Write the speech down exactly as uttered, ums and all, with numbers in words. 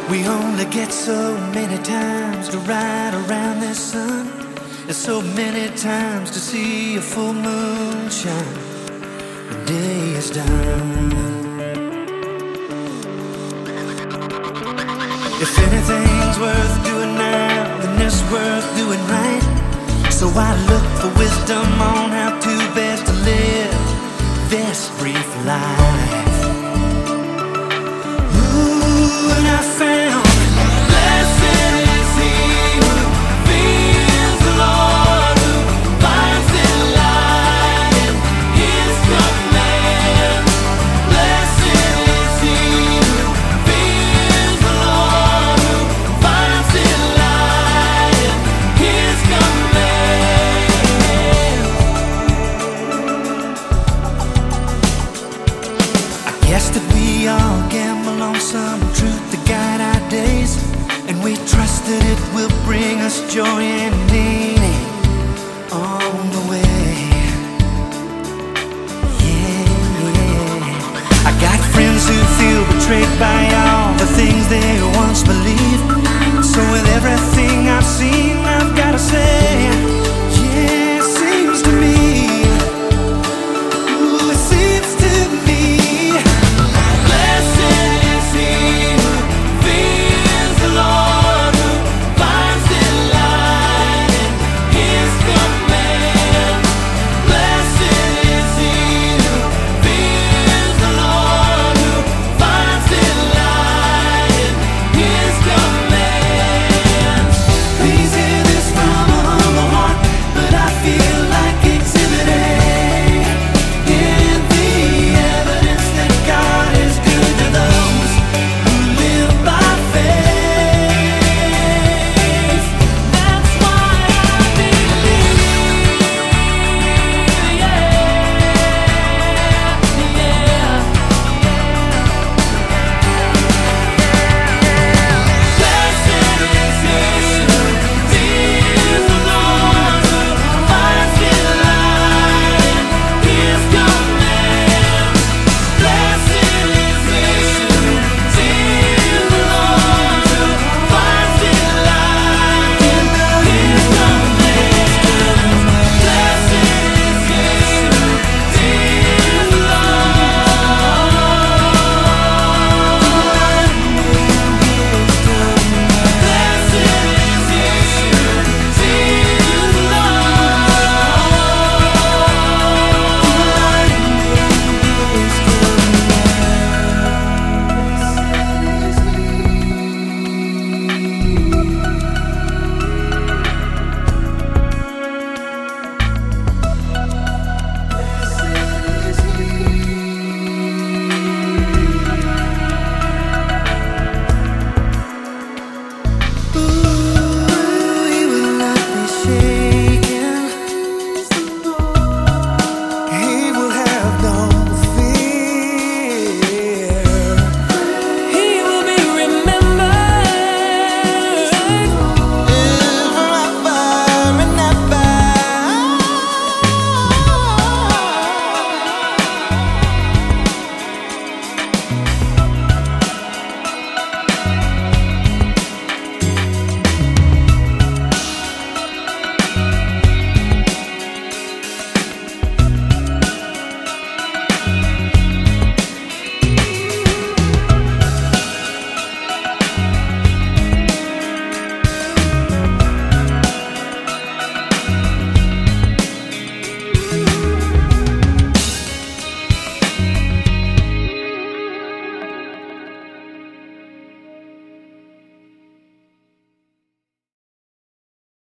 We only get so many times to ride around this sun, and so many times to see a full moon shine. The day is done. If anything's worth doing now, then it's worth doing right. So I look for wisdom on how to best to live this brief life. Ooh, and I found blessed is he who fears the Lord, who finds delight in his command. Blessed is he who fears the Lord, who finds delight in his command. I guess that we all gamble on some truth to guide our days, and we trust that it will bring us joy and meaning on the way. Yeah, yeah. I got friends who feel betrayed by all the